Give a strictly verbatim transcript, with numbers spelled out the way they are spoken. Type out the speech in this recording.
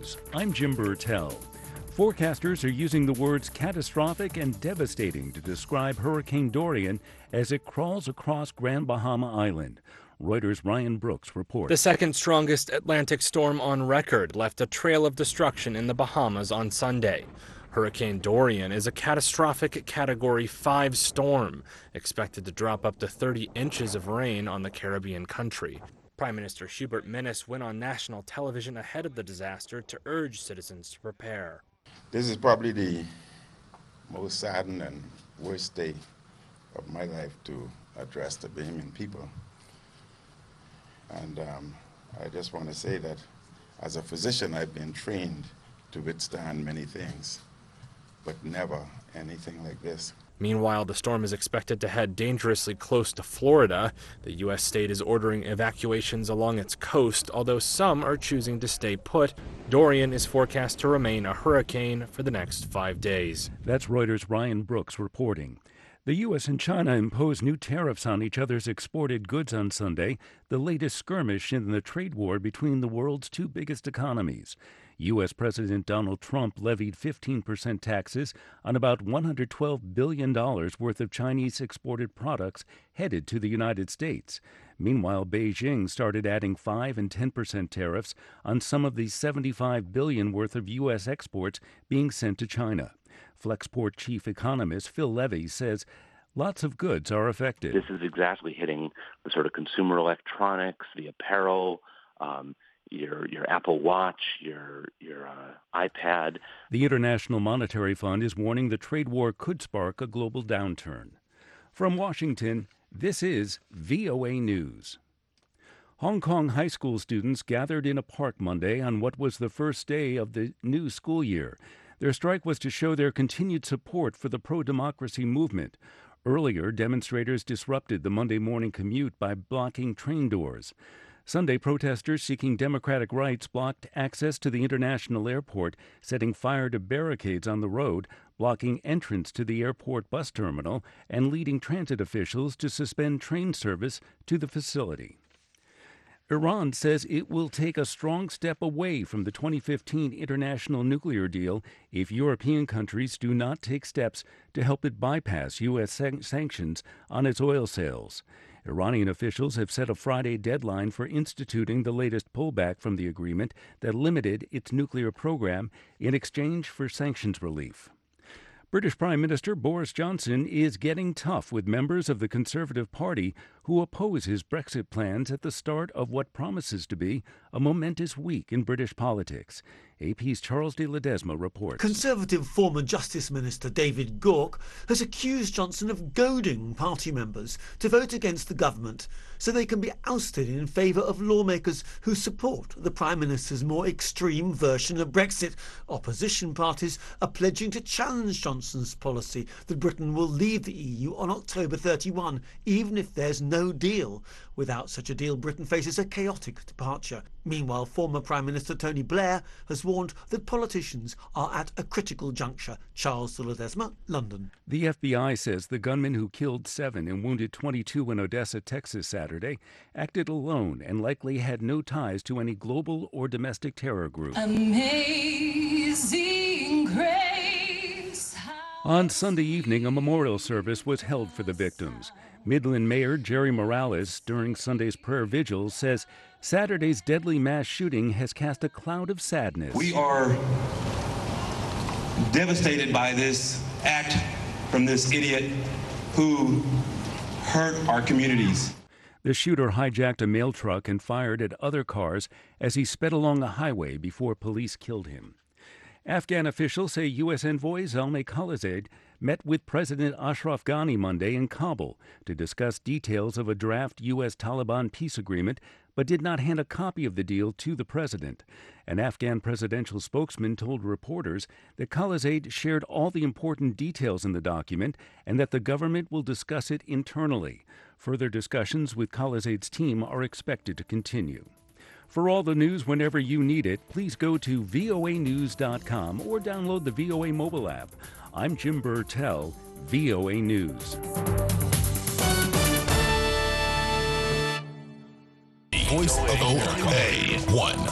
News. I'm Jim Burtell. Forecasters are using the words catastrophic and devastating to describe Hurricane Dorian as it crawls across Grand Bahama Island. Reuters' Ryan Brooks reports. The second strongest Atlantic storm on record left a trail of destruction in the Bahamas on Sunday. Hurricane Dorian is a catastrophic Category five storm, expected to drop up to thirty inches of rain on the Caribbean country. Prime Minister Hubert Minnis went on national television ahead of the disaster to urge citizens to prepare. This is probably the most saddened and worst day of my life to address the Bahamian people. And um, I just want to say that as a physician, I've been trained to withstand many things, but never anything like this. Meanwhile, the storm is expected to head dangerously close to Florida. The U S state is ordering evacuations along its coast, although some are choosing to stay put. Dorian is forecast to remain a hurricane for the next five days. That's Reuters' Ryan Brooks reporting. The U S and China imposed new tariffs on each other's exported goods on Sunday, the latest skirmish in the trade war between the world's two biggest economies. U S. President Donald Trump levied fifteen percent taxes on about one hundred twelve billion dollars worth of Chinese exported products headed to the United States. Meanwhile, Beijing started adding five and ten percent tariffs on some of the seventy-five billion dollars worth of U S exports being sent to China. Flexport chief economist Phil Levy says lots of goods are affected. This is exactly hitting the sort of consumer electronics, the apparel, um, your your Apple Watch, your your uh, iPad. The International Monetary Fund is warning the trade war could spark a global downturn. From Washington, this is V O A News. Hong Kong high school students gathered in a park Monday on what was the first day of the new school year. Their strike was to show their continued support for the pro-democracy movement. Earlier, demonstrators disrupted the Monday morning commute by blocking train doors. Sunday, protesters seeking democratic rights blocked access to the international airport, setting fire to barricades on the road, blocking entrance to the airport bus terminal, and leading transit officials to suspend train service to the facility. Iran says it will take a strong step away from the twenty fifteen international nuclear deal if European countries do not take steps to help it bypass U S san- sanctions on its oil sales. Iranian officials have set a Friday deadline for instituting the latest pullback from the agreement that limited its nuclear program in exchange for sanctions relief. British Prime Minister Boris Johnson is getting tough with members of the Conservative Party who oppose his Brexit plans at the start of what promises to be a momentous week in British politics. A P's Charles de Ledesma reports. Conservative former Justice Minister David Gauke has accused Johnson of goading party members to vote against the government so they can be ousted in favour of lawmakers who support the Prime Minister's more extreme version of Brexit. Opposition parties are pledging to challenge Johnson's policy that Britain will leave the E U on October thirty-first, even if there's no deal. Without such a deal, Britain faces a chaotic departure. Meanwhile, former Prime Minister Tony Blair has warned that politicians are at a critical juncture. Charles de Ledesma, London. The F B I says the gunman who killed seven and wounded twenty-two in Odessa, Texas, Saturday acted alone and likely had no ties to any global or domestic terror group. Amazing grace. On Sunday evening, a memorial service was held for the victims. Midland Mayor Jerry Morales, during Sunday's prayer vigil, says Saturday's deadly mass shooting has cast a cloud of sadness. We are devastated by this act from this idiot who hurt our communities. The shooter hijacked a mail truck and fired at other cars as he sped along a highway before police killed him. Afghan officials say U S envoy Zalmay Khalilzad met with President Ashraf Ghani Monday in Kabul to discuss details of a draft U S Taliban peace agreement, but did not hand a copy of the deal to the president. An Afghan presidential spokesman told reporters that Khalilzad shared all the important details in the document and that the government will discuss it internally. Further discussions with Khalilzad's team are expected to continue. For all the news whenever you need it, please go to V O A news dot com or download the V O A mobile app. I'm Jim Burtell, V O A News. Voice of America, A one.